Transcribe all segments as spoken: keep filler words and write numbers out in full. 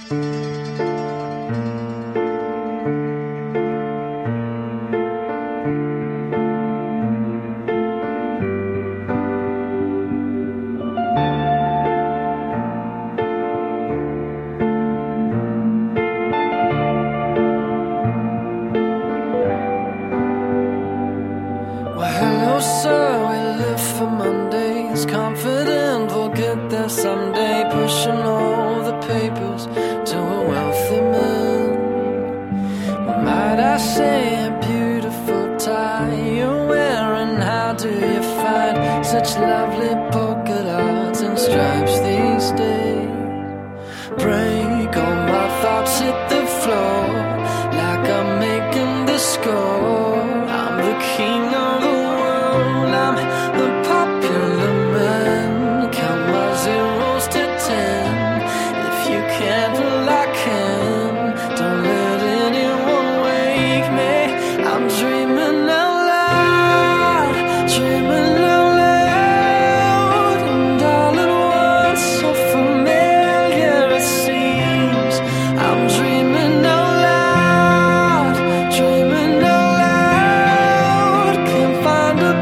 Sir, we live for Mondays, confident we'll get there someday, pushing all the papers to a wealthy man. Well, might I say a beautiful tie you're wearing? How do you find such lovely polka dots and stripes these days? Break all my thoughts, hit the floor like I'm making the score. I'm the king of the I'm the popular man. Count my zeros to ten. If you can't, well I can. Don't let anyone wake me. I'm dreaming out loud, dreaming out loud, and all at once, so familiar it seems. I'm dreaming out loud, dreaming out loud. Can't find a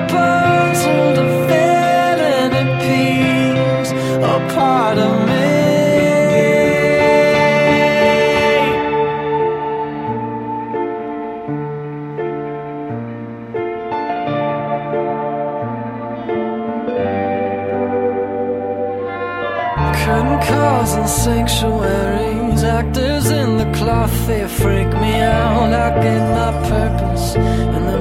part of me. Curtain calls and sanctuaries, actors in the cloth, they freak me out. I get my purpose in the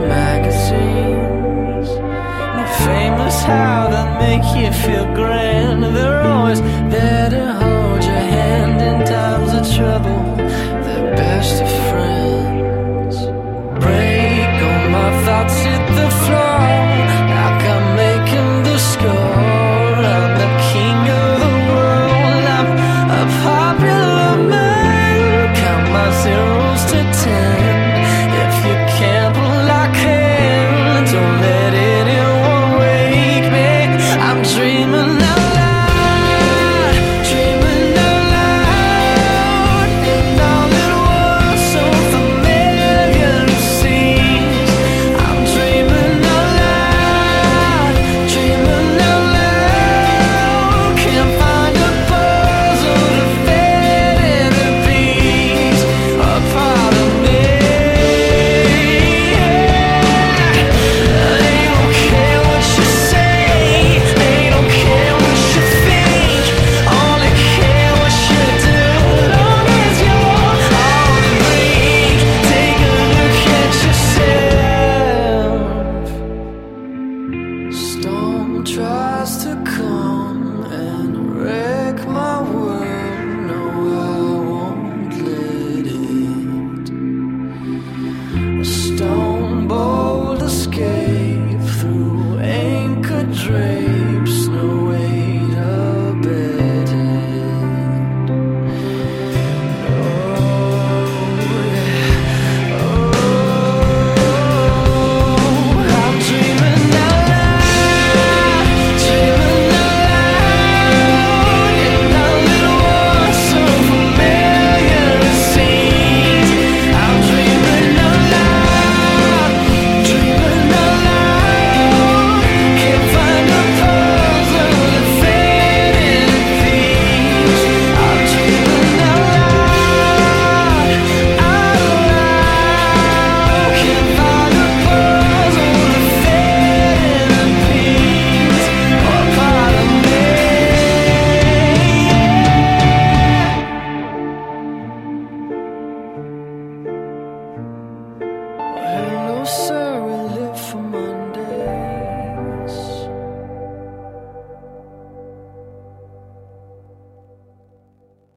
magazines. The famous how that make you feel grand, they're always